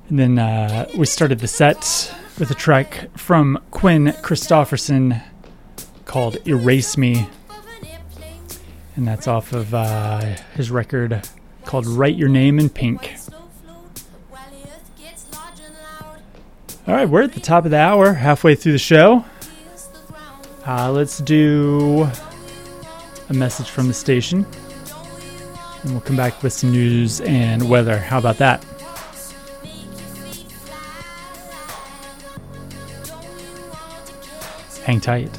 And then we started the set with a track from Quinn Christopherson called Erase Me. And that's off of his record called Write Your Name in Pink. All right, we're at the top of the hour, halfway through the show. Let's do a message from the station. And we'll come back with some news and weather. How about that? Hang tight.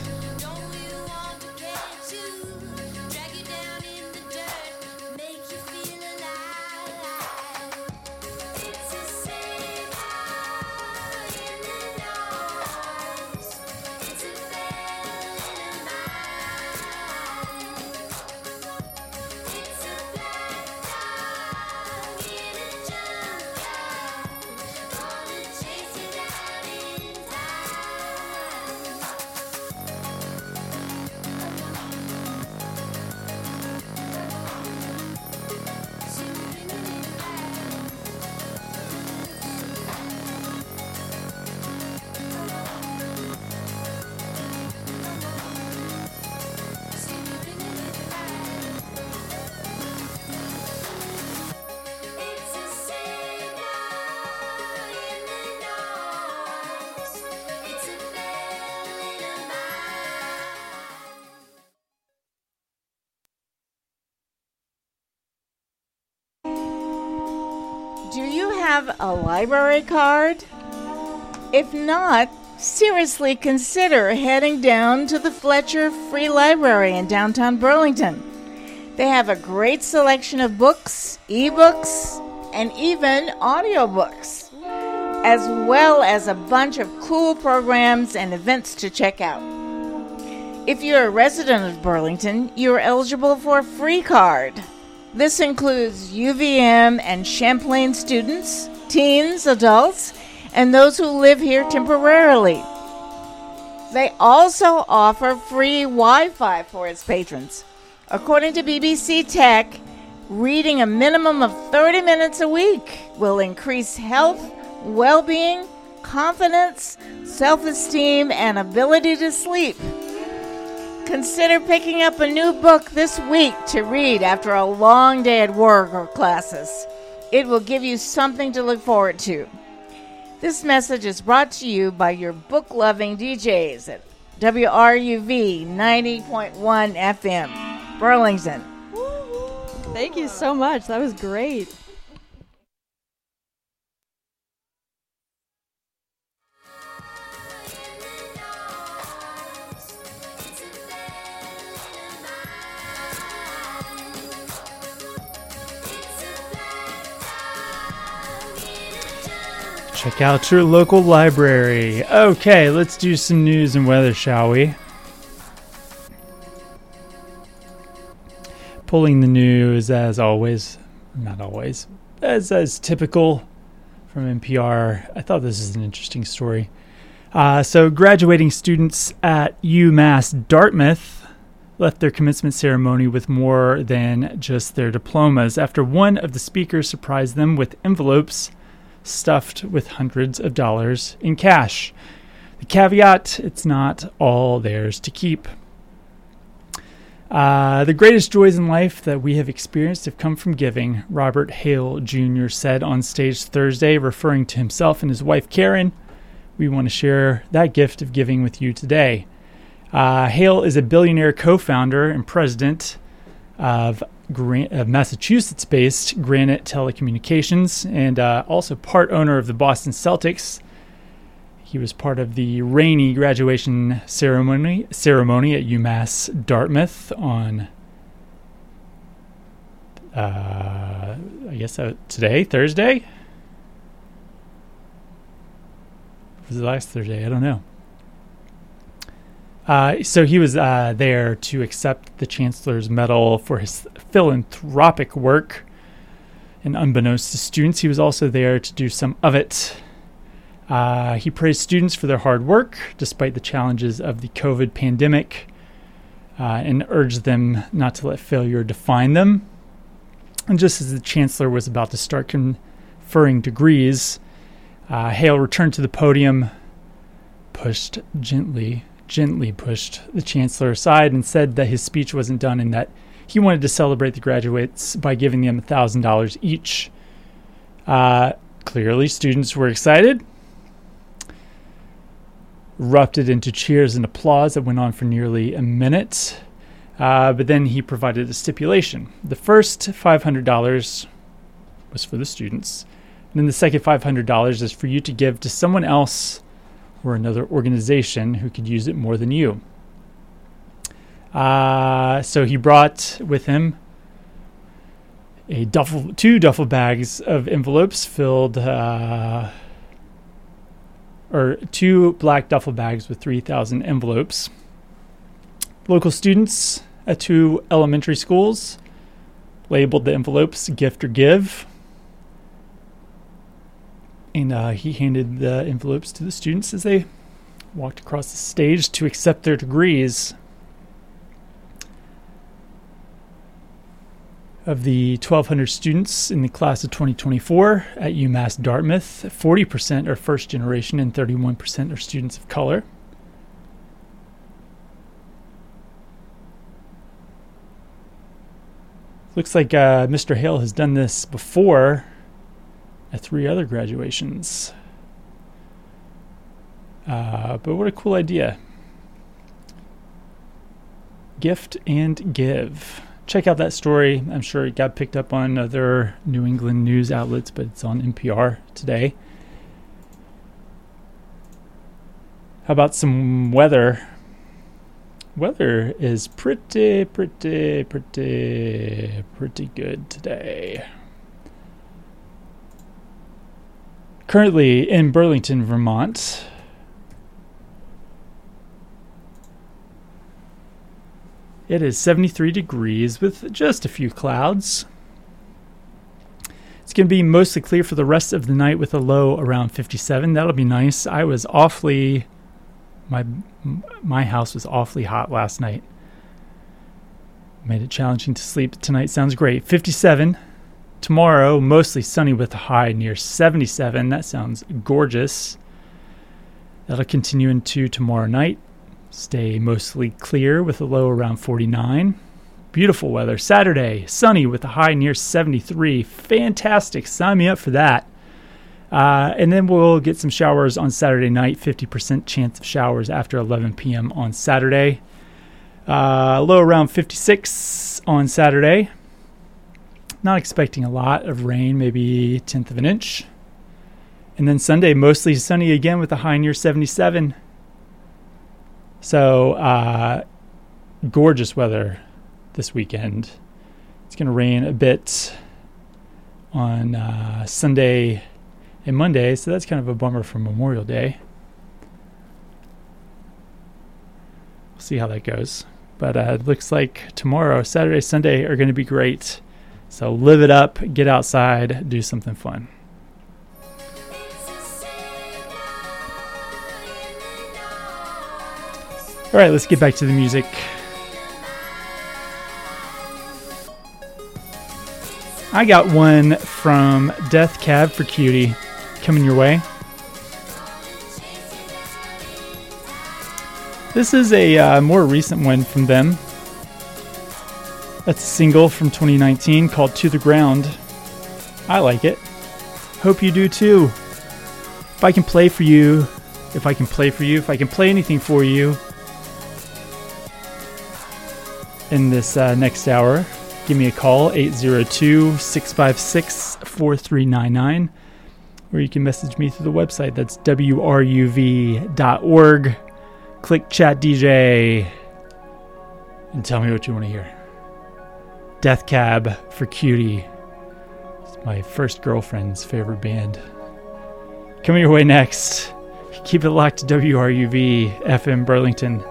Do you have a library card? If not, seriously consider heading down to the Fletcher Free Library in downtown Burlington. They have a great selection of books, ebooks, and even audiobooks, as well as a bunch of cool programs and events to check out. If you're a resident of Burlington, you are eligible for a free card. This includes UVM and Champlain students, teens, adults, and those who live here temporarily. They also offer free Wi-Fi for its patrons. According to BBC Tech, reading a minimum of 30 minutes a week will increase health, well-being, confidence, self-esteem, and ability to sleep. Consider picking up a new book this week to read after a long day at work or classes. It will give you something to look forward to. This message is brought to you by your book-loving DJs at WRUV 90.1 FM, Burlington. Thank you so much. That was great. Check out your local library. Okay, let's do some news and weather, shall we? Pulling the news as always, not always, as typical from NPR. I thought this is an interesting story. So graduating students at UMass Dartmouth left their commencement ceremony with more than just their diplomas after one of the speakers surprised them with envelopes stuffed with hundreds of dollars in cash. The caveat, it's not all theirs to keep. The greatest joys in life that we have experienced have come from giving, Robert Hale Jr. said on stage Thursday, referring to himself and his wife Karen. We want to share that gift of giving with you today. Hale is a billionaire co-founder and president of Massachusetts-based Granite Telecommunications, and also part owner of the Boston Celtics. He was part of the rainy graduation ceremony at UMass Dartmouth on, I guess today, Thursday? Was it last Thursday? I don't know. So he was there to accept the Chancellor's Medal for his philanthropic work. And unbeknownst to students, he was also there to do some of it. He praised students for their hard work, despite the challenges of the COVID pandemic, and urged them not to let failure define them. And just as the Chancellor was about to start conferring degrees, Hale returned to the podium, gently pushed the chancellor aside and said that his speech wasn't done and that he wanted to celebrate the graduates by giving them $1,000 each. Clearly, students were excited, erupted into cheers and applause that went on for nearly a minute. But then he provided a stipulation. The first $500 was for the students. And then the second $500 is for you to give to someone else or another organization who could use it more than you. So he brought with him two duffel bags of envelopes filled, or two black duffel bags with 3,000 envelopes. Local students at 2 elementary schools labeled the envelopes gift or give. And he handed the envelopes to the students as they walked across the stage to accept their degrees. Of the 1,200 students in the class of 2024 at UMass Dartmouth, 40% are first generation and 31% are students of color. Looks like Mr. Hale has done this before at 3 other graduations. But what a cool idea. Gift and give. Check out that story. I'm sure it got picked up on other New England news outlets, but it's on NPR today. How about some weather? Weather is pretty good today. Currently in Burlington, Vermont, it is 73 degrees with just a few clouds. It's going to be mostly clear for the rest of the night with a low around 57. That'll be nice. My house was awfully hot last night. Made it challenging to sleep. Tonight sounds great. 57. Tomorrow, mostly sunny with a high near 77. That sounds gorgeous. That'll continue into tomorrow night. Stay mostly clear with a low around 49. Beautiful weather. Saturday, sunny with a high near 73. Fantastic. Sign me up for that. And then we'll get some showers on Saturday night. 50% chance of showers after 11 p.m. on Saturday. Low around 56 on Saturday. Not expecting a lot of rain, maybe a tenth of an inch. And then Sunday, mostly sunny again with a high near 77. So, gorgeous weather this weekend. It's going to rain a bit on Sunday and Monday, so that's kind of a bummer for Memorial Day. We'll see how that goes. But it looks like tomorrow, Saturday, Sunday are going to be great. So live it up, get outside, do something fun. All right, let's get back to the music. I got one from Death Cab for Cutie coming your way. This is a more recent one from them. That's a single from 2019 called To the Ground. I like it. Hope you do too. If I can play anything for you in this next hour, give me a call, 802-656-4399, or you can message me through the website. That's wruv.org. Click Chat DJ and tell me what you want to hear. Death Cab for Cutie. It's my first girlfriend's favorite band. Coming your way next. Keep it locked to WRUV FM Burlington.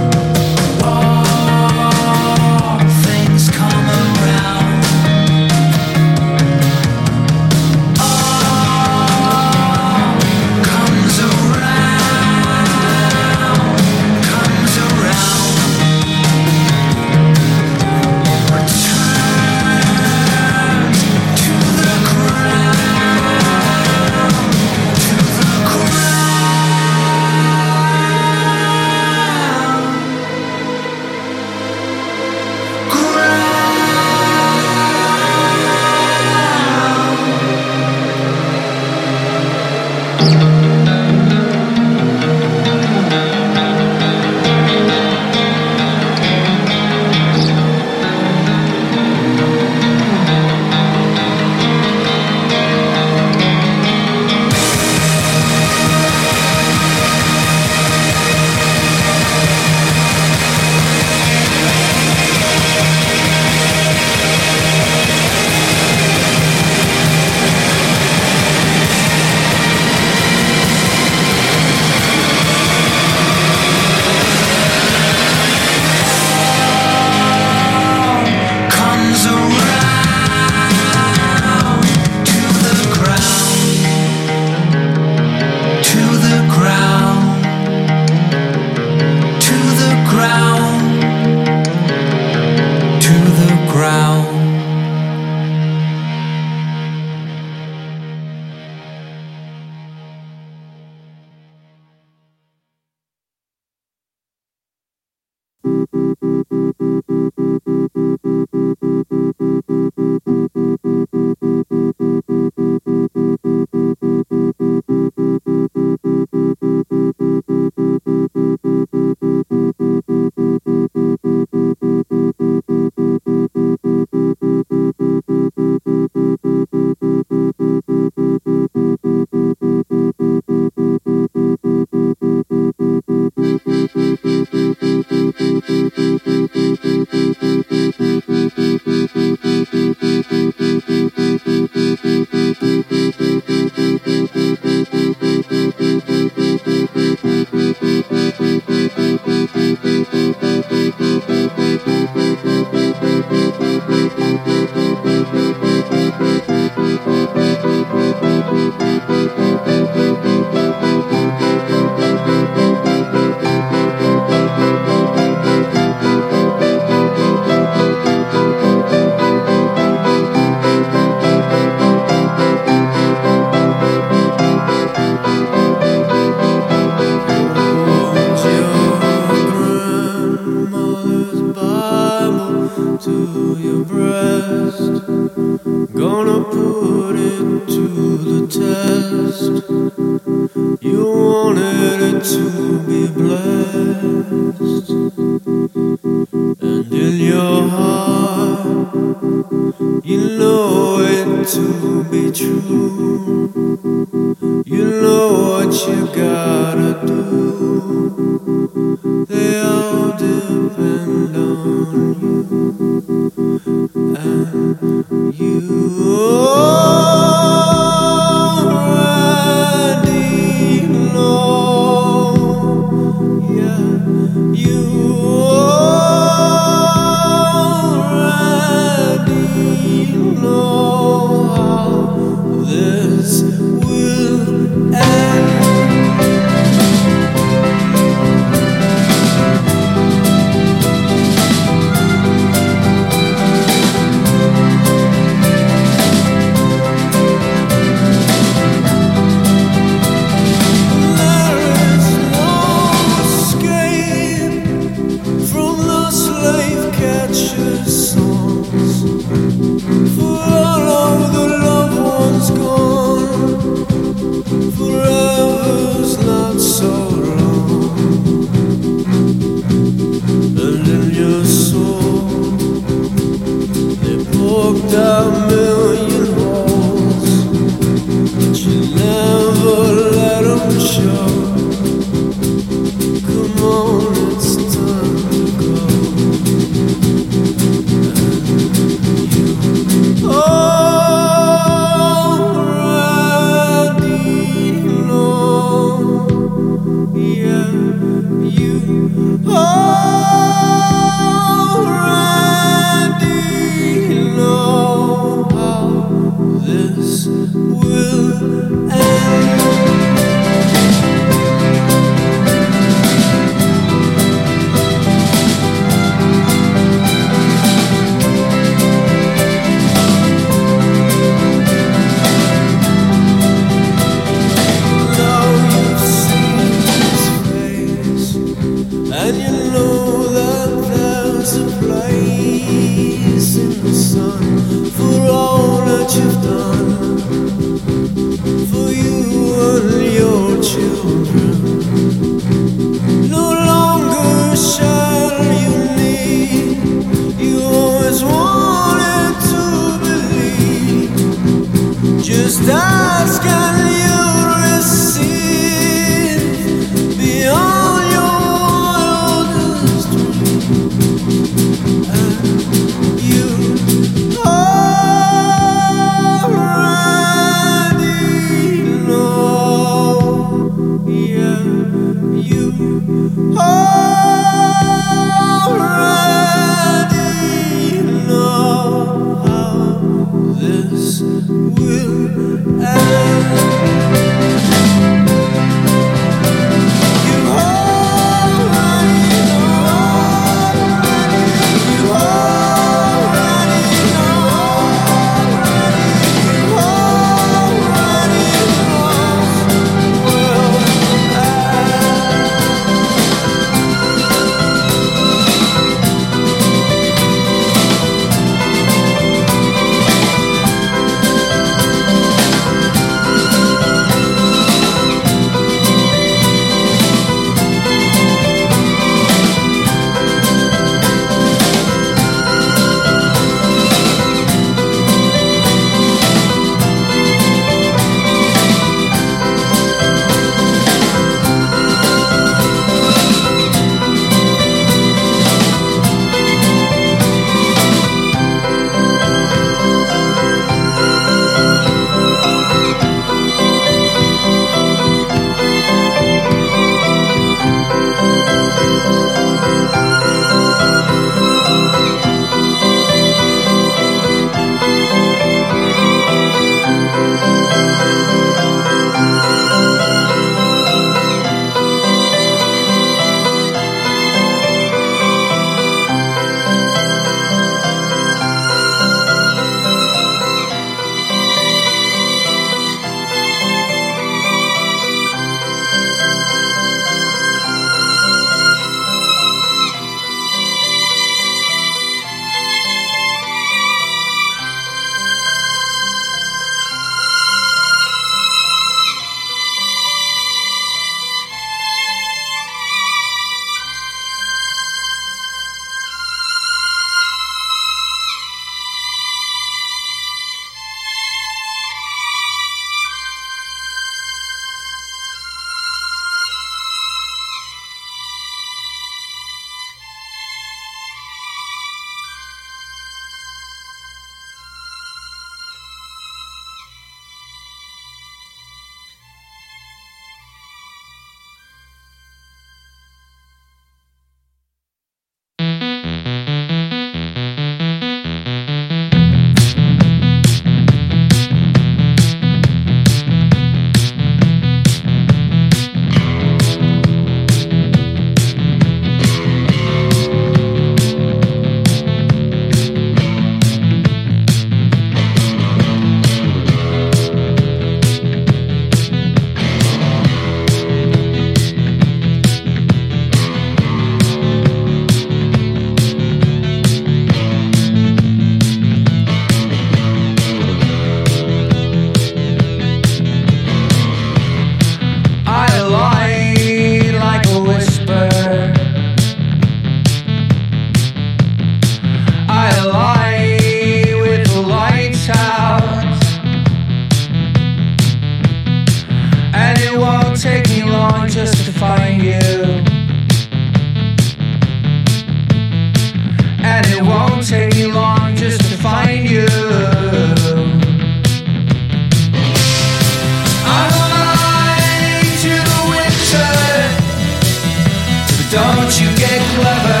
Don't you get clever?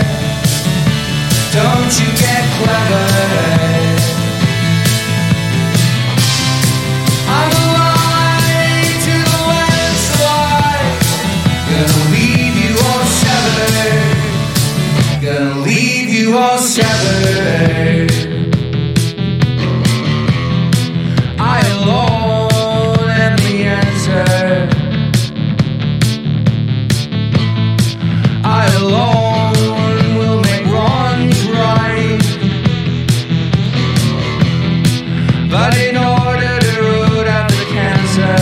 Don't you get clever? I'm alive to the landslide. Gonna leave you all severed. Gonna leave you all severed. I alone am the answer. I alone will make wrongs right. But in order to root out the cancer,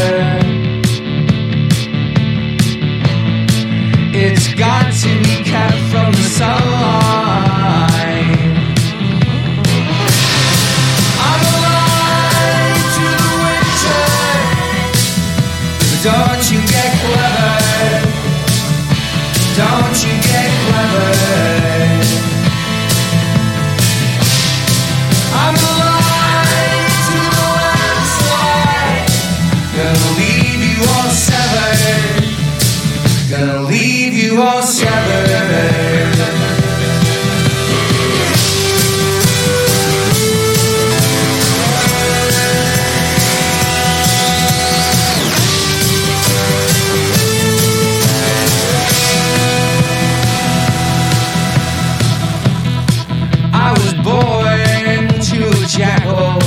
it's got to be kept from the sunlight. I'm alive to the winter. But don't you get clever? Don't you get clever? I'm alive to the landslide. Gonna leave you all severed. Gonna leave you all severed. I was born to a jackal.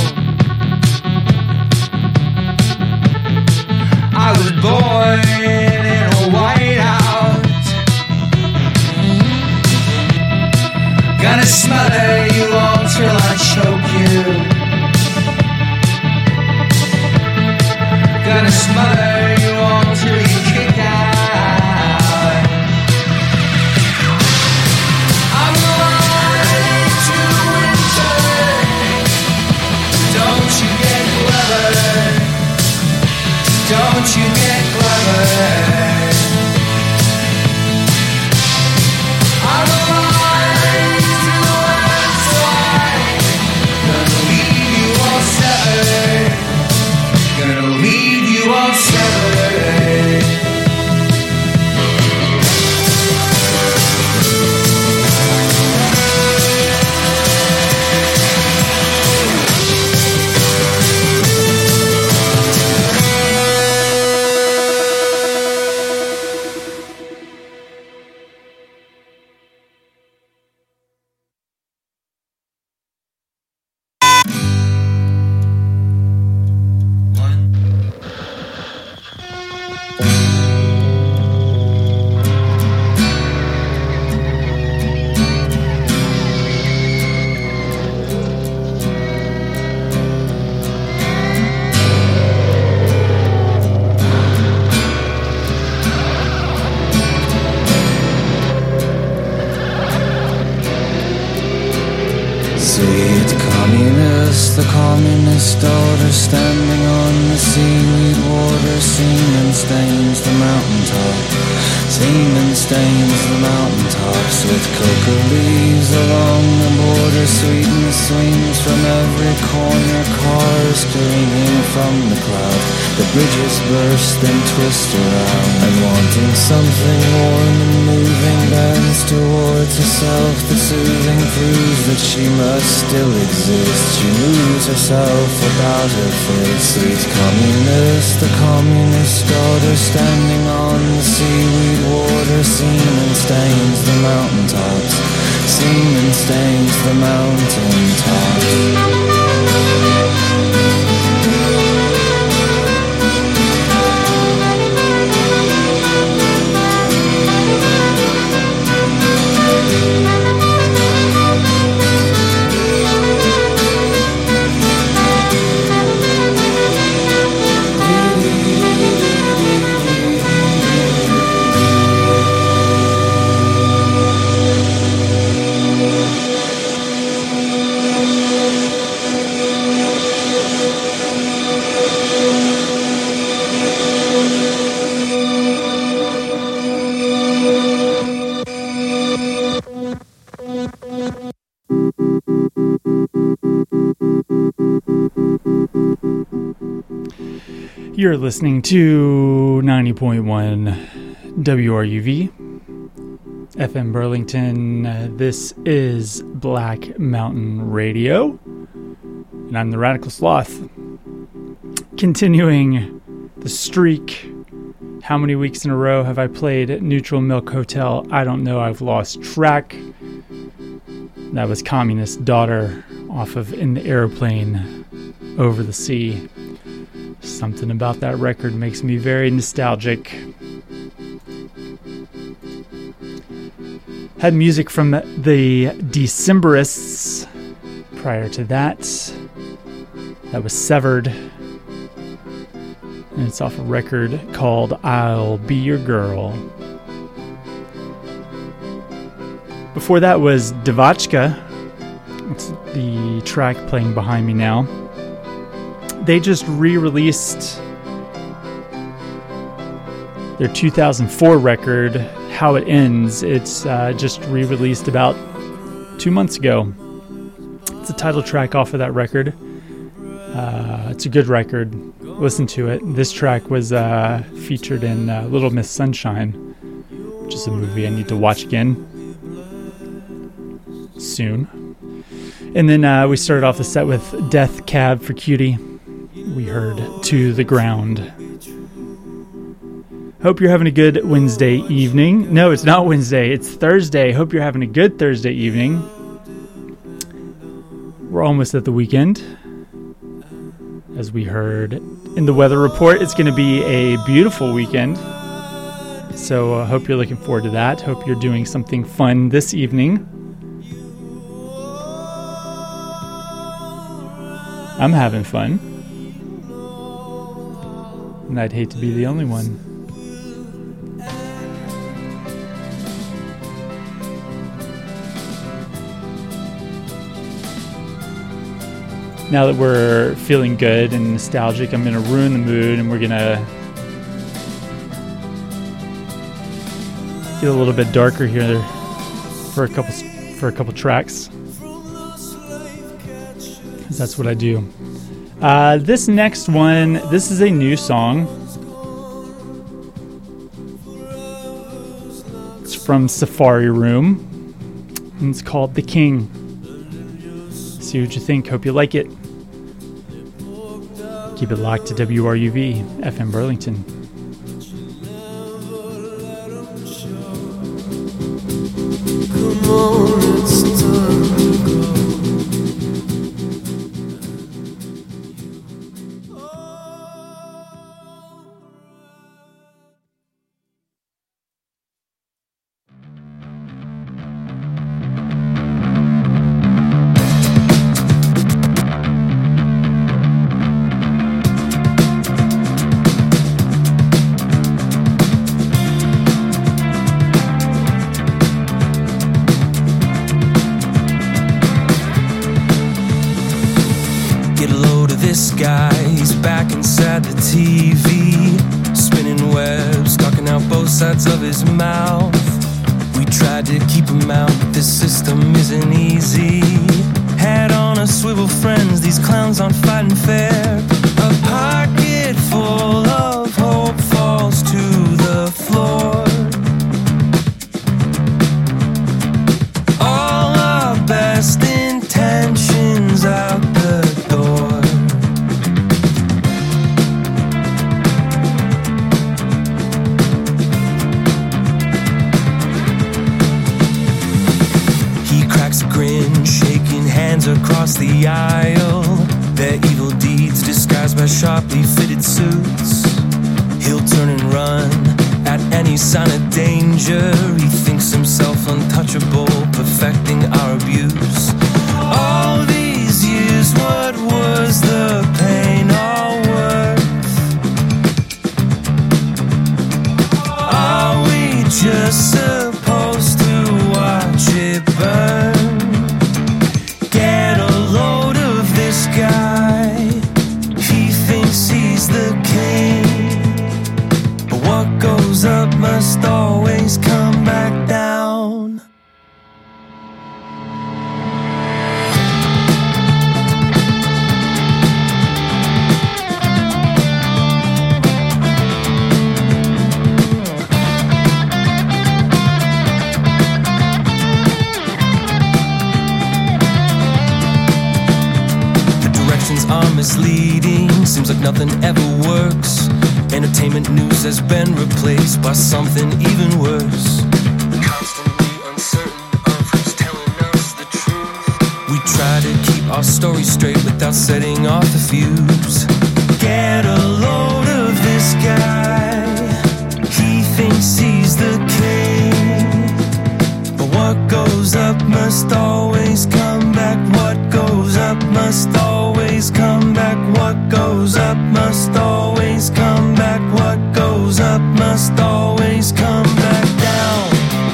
I was born in a whiteout. Gonna smother you all till I choke you. Gonna smother you all till you kick out. I'm alive to the winter. Don't you get clever? Don't you get clever? I'm alive to the landslide. Gonna leave you all severed. Gonna leave you all severed. Sweet communist, the communist daughter standing on the seaweed water. Semen stains the mountaintop. Semen stains the mountaintops with coca leaves along the border. Sweetness swings from every corner. Cars screaming from the cloud. The bridges burst and twist around. And wanting something warm and moving, bends towards herself. The soothing proves that she must still exist. She moves herself about her face. Sweet communist, the communist daughter standing on the seaweed water. Semen stains the mountaintops. Semen stains the mountaintops. You're listening to 90.1 WRUV, FM Burlington. This is Black Mountain Radio, and I'm the Radical Sloth. Continuing the streak. How many weeks in a row have I played Neutral Milk Hotel? I don't know. I've lost track. That was Communist Daughter off of In the Airplane Over the Sea. Something about that record makes me very nostalgic. Had music from the Decemberists prior to that. That was Severed. And it's off a record called I'll Be Your Girl. Before that was Devachka. It's the track playing behind me now. They just re-released their 2004 record, How It Ends. It's just re-released about 2 months ago. It's the title track off of that record. It's a good record. Listen to it. This track was featured in Little Miss Sunshine, which is a movie I need to watch again soon. And then we started off the set with Death Cab for Cutie. We heard To the Ground. Hope you're having a good Wednesday evening. No, it's not Wednesday. It's Thursday. Hope you're having a good Thursday evening. We're almost at the weekend. As we heard in the weather report, it's going to be a beautiful weekend. So I hope you're looking forward to that. Hope you're doing something fun this evening. I'm having fun. And I'd hate to be the only one. Now that we're feeling good and nostalgic, I'm going to ruin the mood and we're going to get a little bit darker here for a couple tracks. That's what I do. This next one, this is a new song. It's from Safari Room, and it's called The King. See what you think. Hope you like it. Keep it locked to WRUV, FM Burlington. Come on, it's time to go. Of his mouth, we tried to keep him out, but this system isn't easy. Had on a swivel, friends, these clowns aren't fighting fair. A pocket full of hope falls to the floor. All our best intentions out the door. Across the aisle, their evil deeds disguised by sharply fitted suits. He'll turn and run at any sign of danger. He thinks himself untouchable, perfecting our abuse. All these years, what was the pain all worth? Are we just supposed to watch it burn? Guy, he thinks he's the king, but what goes up must always come back down. seems like nothing ever works. Entertainment news has been replaced by something even worse. Constantly uncertain of who's telling us the truth. We try to keep our story straight without setting off the fuse. Get a load of this guy. He thinks he's the king. But what goes up must always come back. What goes up must always come back. What goes up must always come back. What goes up must always come back down.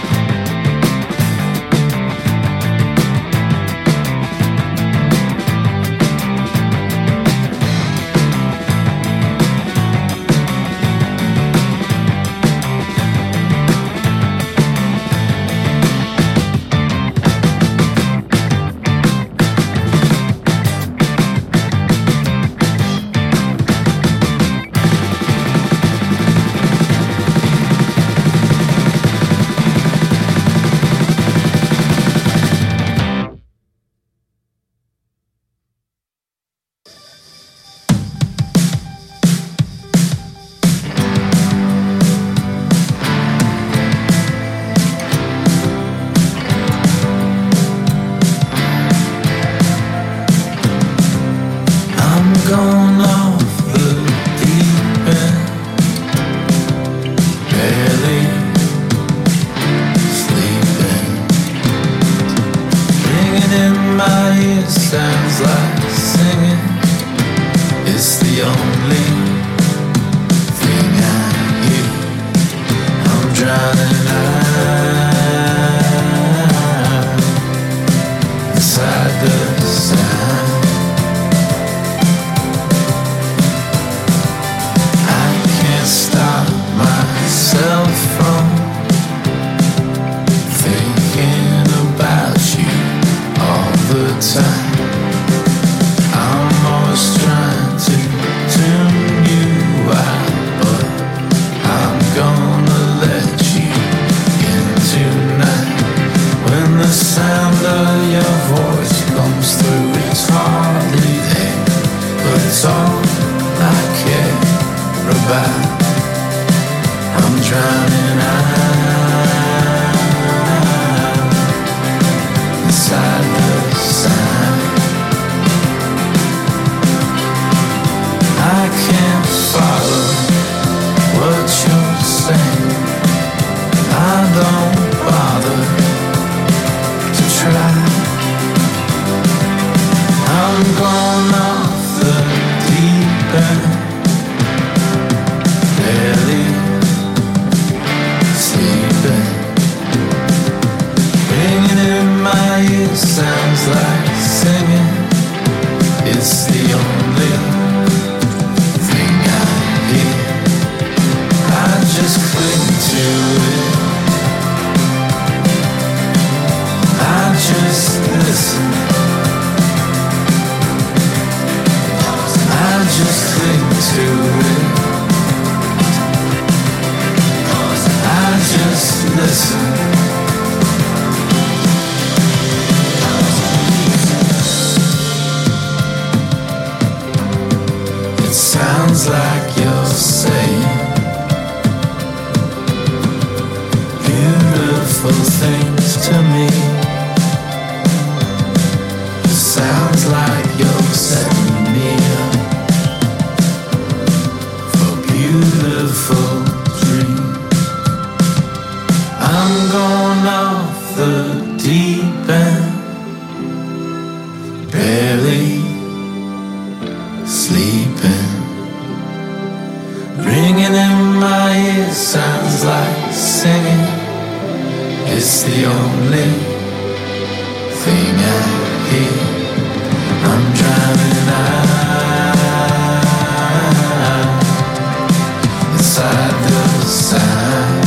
Gone off the deep end, barely sleeping. Ringing in my ears sounds like singing. It's the only thing I hear. I'm drowning out inside the sound. Stop myself from thinking about you all the time. I'm always trying to tune you out, but I'm gonna let you in tonight. When the sound of your voice comes through, it's hardly there, but it's all I care about. I'm drowning out inside the sound. I can't follow what you're saying. I don't bother to try. I'm gone off the deep end, barely sleeping. Ringing in my ears sounds like singing. It's the only thing I hear. I just cling to it. I just listen. I just cling to it. I just listen. It sounds like you're saying beautiful things to me. It sounds like you're setting me up for beautiful dreams. I'm going off the deep end, barely sleeping. Ringing in my ears sounds like singing. It's the only thing I hear. I'm drowning out inside the sound.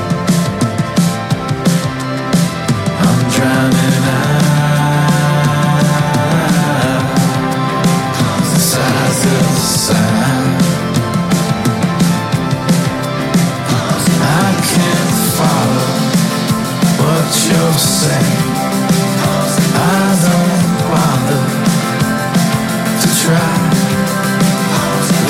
I'm drowning out inside the sound. I can't follow what you're saying. I don't bother to try.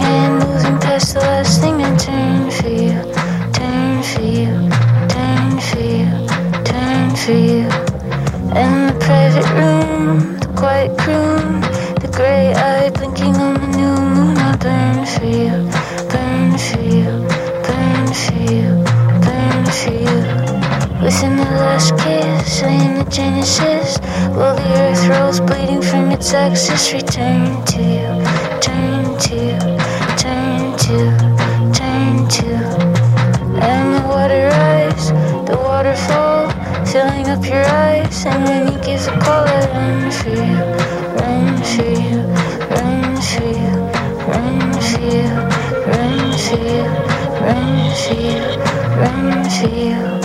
hand, moving past the last thing and turn for you, turn for you, turn for you, turn for you. And the private room, the quiet croon, the grey eye blinking on the new moon. I'll burn for you, burn for you, burn for you, burn for you. Within the last kiss, in the genesis, while the earth rolls bleeding from its axis, return to you, turn to you, turn to, turn to. And the water rise, the waterfall, filling up your eyes. And when you give the call, I run for you, run for you, run for you, run for you, run for you, run for you, run for you.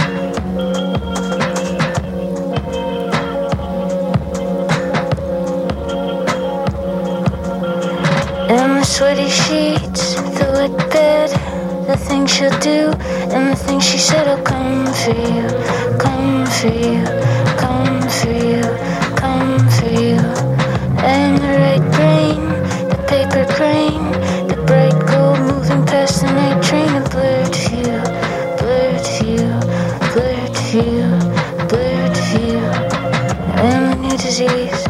And the sweaty sheets, the wet bed, the things she'll do, and the things she said. I'll come for you, come for you, come for you, come for you. And the right brain, the paper crane, the bright gold moving past the night train. A blurred view, blurred view, blurred view, blurred view. And the new disease.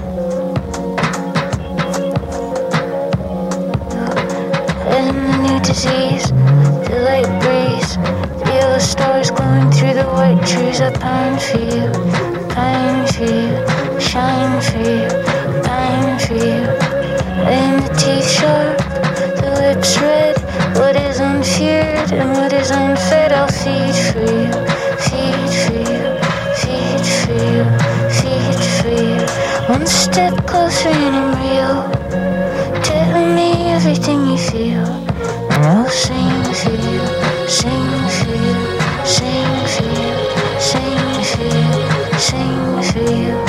And the new disease, the light breeze, the yellow stars glowing through the white trees. I pine for you, pine for you, shine for you, pine for you. And the teeth sharp, the lips red, what is unfeared and what is unfed. I'll feed for you, feed for you, feed for you, feed for you. One step closer and I'm real. Tell me everything you feel, and I'll sing for you, sing for you, sing for you, sing for you, sing for you.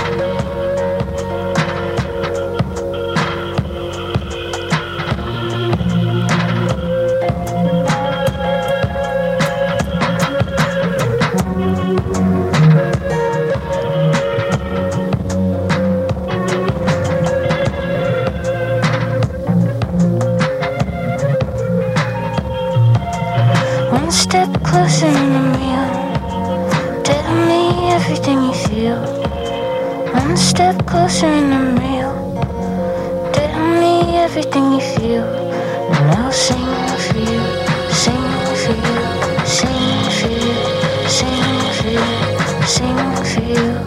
One step closer and I'm real. Tell me everything you feel. One step closer and I'm real. Tell me everything you feel. And I'll sing for you, sing for you, sing for you, sing for you, sing for you.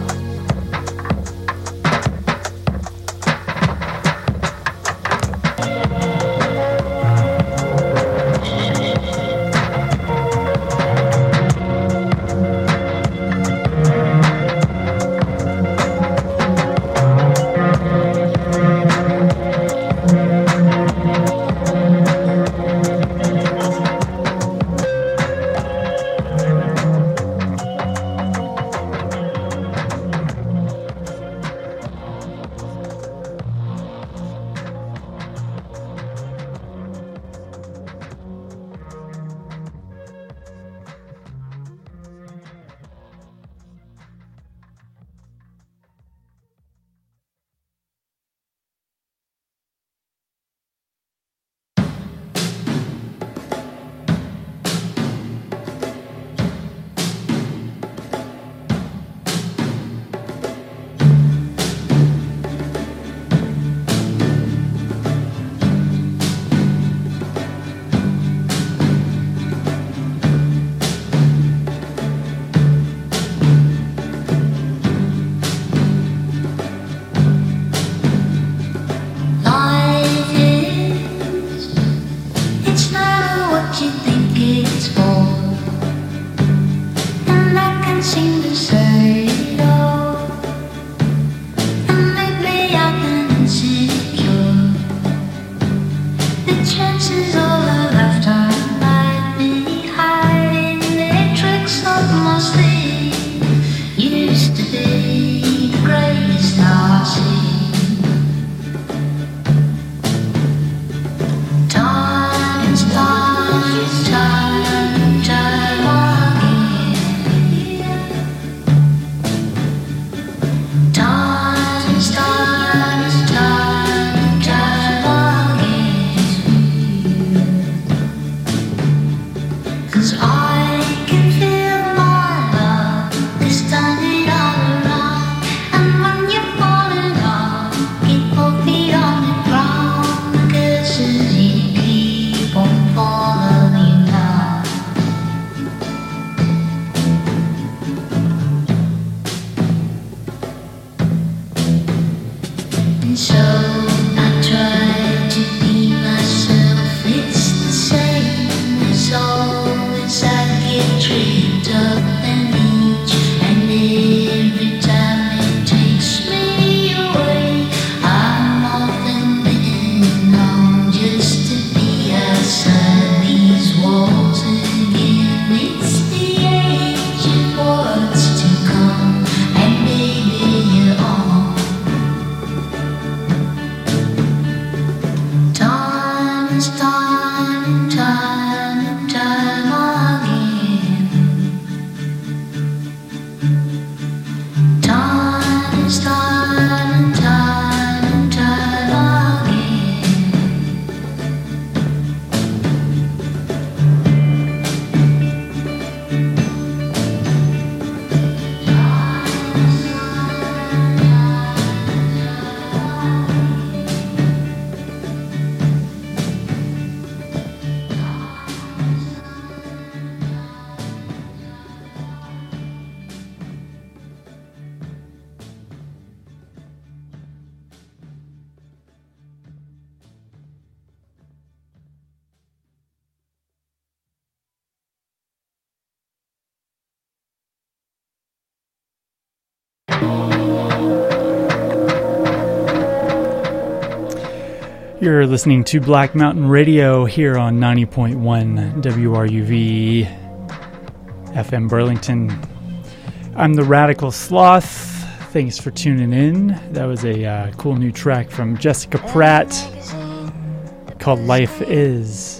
You're listening to Black Mountain Radio here on 90.1 WRUV FM Burlington. I'm the Radical Sloth. Thanks for tuning in. That was a cool new track from Jessica Pratt called Life Is.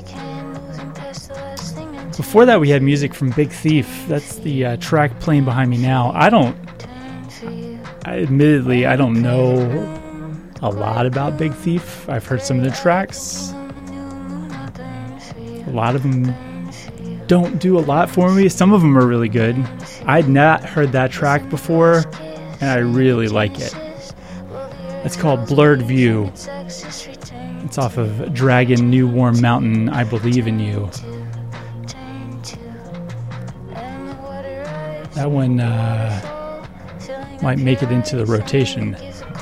Before that, we had music from Big Thief. That's the track playing behind me now. Admittedly, I don't know a lot about Big Thief. I've heard some of the tracks. A lot of them don't do a lot for me. Some of them are really good. I'd not heard that track before, and I really like it. It's called Blurred View. It's off of Dragon New Warm Mountain, I Believe in You. That one might make it into the rotation.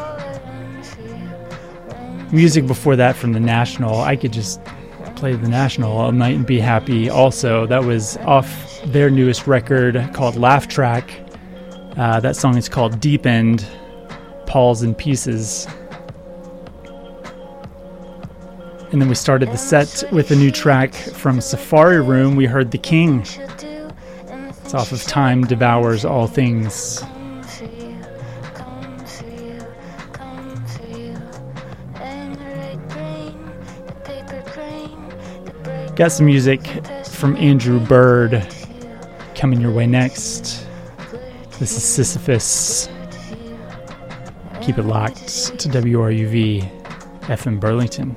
Music before that from The National. I could just play The National all night and be happy. Also, that was off their newest record called Laugh Track. That song is called Deep End, Paul's in Pieces. And then we started the set with a new track from Safari Room. We heard The King. It's off of Time Devours All Things. Got some music from Andrew Bird coming your way next. This is Sisyphus. Keep it locked to WRUV FM Burlington.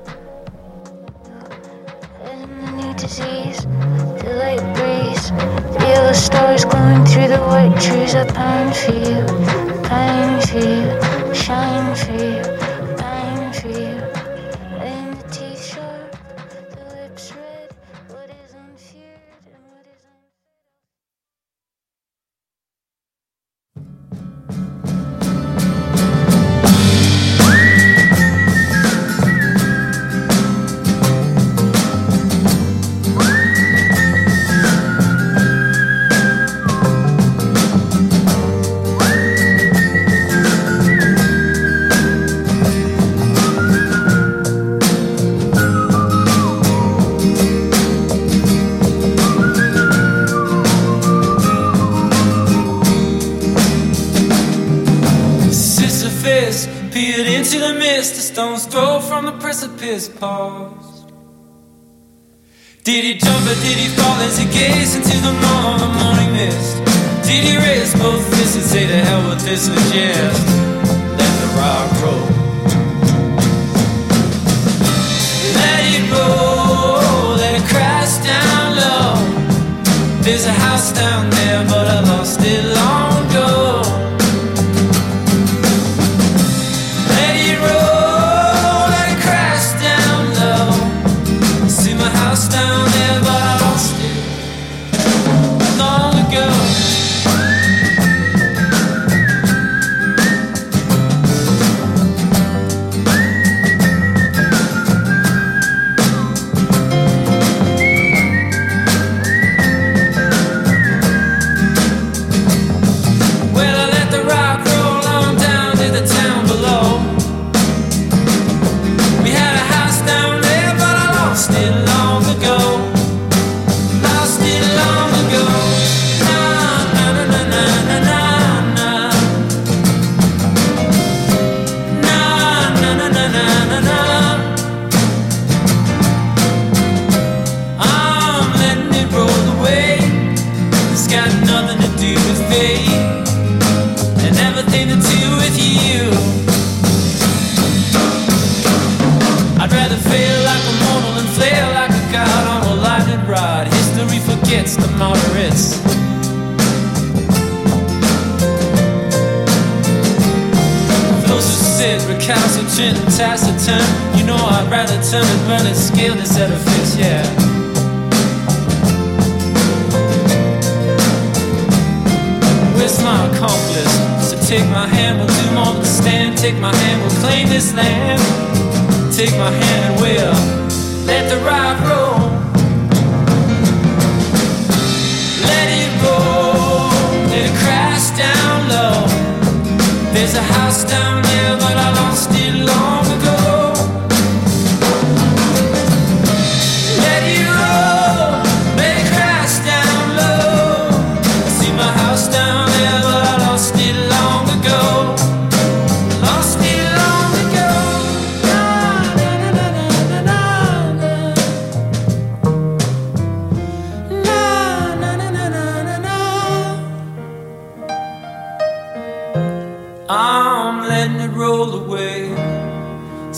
The light breeze, the yellow stars glowing through the white trees. I pine for you, shine for you, pine for you. And the teeth sharp, the lips red. What is unfeared and what is into the mist, a stone's throw from the precipice paused. Did he jump or did he fall as he gazed into the morning mist? Did he raise both fists and say to hell with this and just let the rock roll? Let it roll, let it crash down low. There's a house down there but I lost it long ago. Down there, but I lost it long ago. Well, I let the rock roll on down to the town below. We had a house down there, but I lost it long ago. Lost it long ago. Na na na na na na na. Na na na na na na na. I'm letting it roll away. It's got nothing to do with fate and everything to do with you. I'd rather fail like a mortal than flail like a god on a lightning rod. History forgets the moderates. Those who sit recalcitrant and taciturn, you know I'd rather turn and burn and scale this edifice, yeah. Where's my accomplice? So take my hand, we'll do more than stand. Take my hand, we'll claim this land. Take my hand and we'll let the rock roll. Let it roll, let it crash down low. There's a house down there, but I lost it long ago.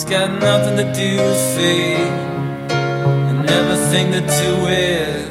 It's got nothing to do with fate and everything to do with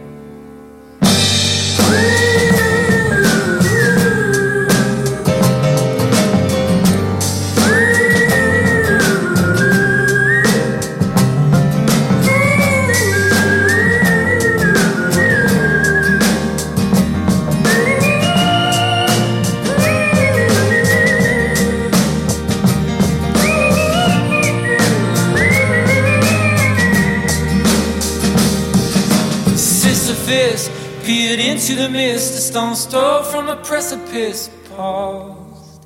peered into the mist, a stone's throw from a precipice paused.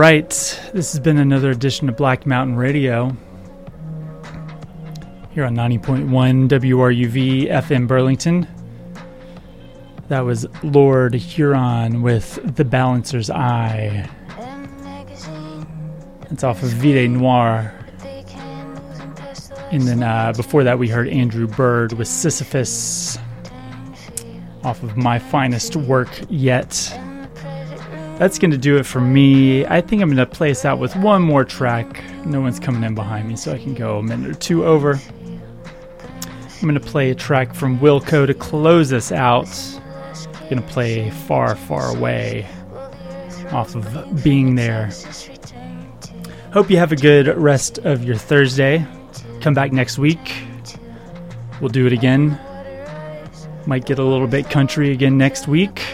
right, this has been another edition of Black Mountain Radio here on 90.1 WRUV FM Burlington. That was Lord Huron with The Balancer's Eye. It's off of Vide Noir. And then before that we heard Andrew Bird with Sisyphus off of My Finest Work Yet. That's going to do it for me. I think I'm going to play us out with one more track. No one's coming in behind me, so I can go a minute or two over. I'm going to play a track from Wilco to close us out. I'm going to play Far, Far Away off of Being There. Hope you have a good rest of your Thursday. Come back next week. We'll do it again. Might get a little bit country again next week.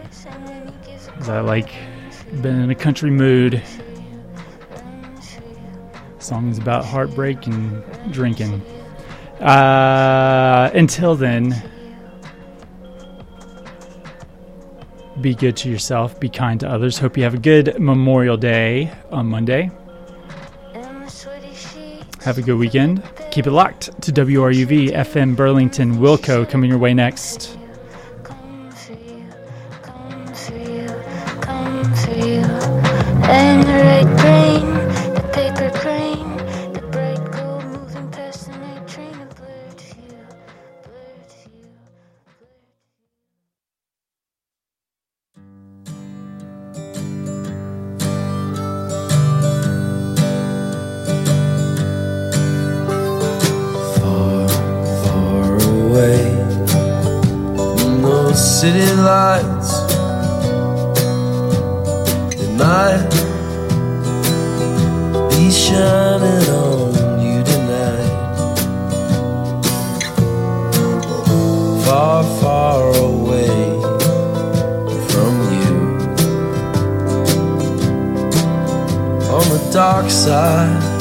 I been in a country mood. Songs about heartbreak and drinking. Until then, be good to yourself, be kind to others. Hope you have a good Memorial Day on Monday. Have a good weekend. Keep it locked to WRUV FM Burlington. Wilco coming your way next. And the red grain, the paper crane, the bright gold moving past the night train, a blurred view, blurred view, Far, far away from those city lights. Might be shining on you tonight. Far, far away from you. On the dark side